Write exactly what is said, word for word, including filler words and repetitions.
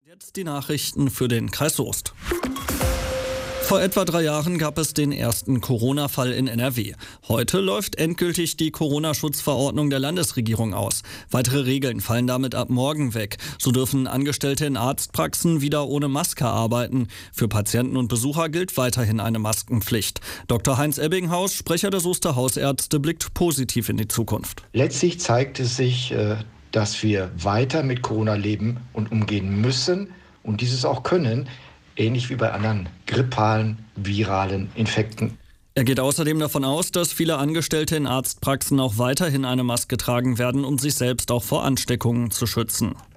Jetzt die Nachrichten für den Kreis Soest. Vor etwa drei Jahren gab es den ersten Corona-Fall in N R W. Heute läuft endgültig die Corona-Schutzverordnung der Landesregierung aus. Weitere Regeln fallen damit ab morgen weg. So dürfen Angestellte in Arztpraxen wieder ohne Maske arbeiten. Für Patienten und Besucher gilt weiterhin eine Maskenpflicht. Doktor Heinz Ebbinghaus, Sprecher der Soester Hausärzte, blickt positiv in die Zukunft. Letztlich zeigt es sich, dass wir weiter mit Corona leben und umgehen müssen und dieses auch können, ähnlich wie bei anderen grippalen, viralen Infekten. Er geht außerdem davon aus, dass viele Angestellte in Arztpraxen auch weiterhin eine Maske tragen werden, um sich selbst auch vor Ansteckungen zu schützen.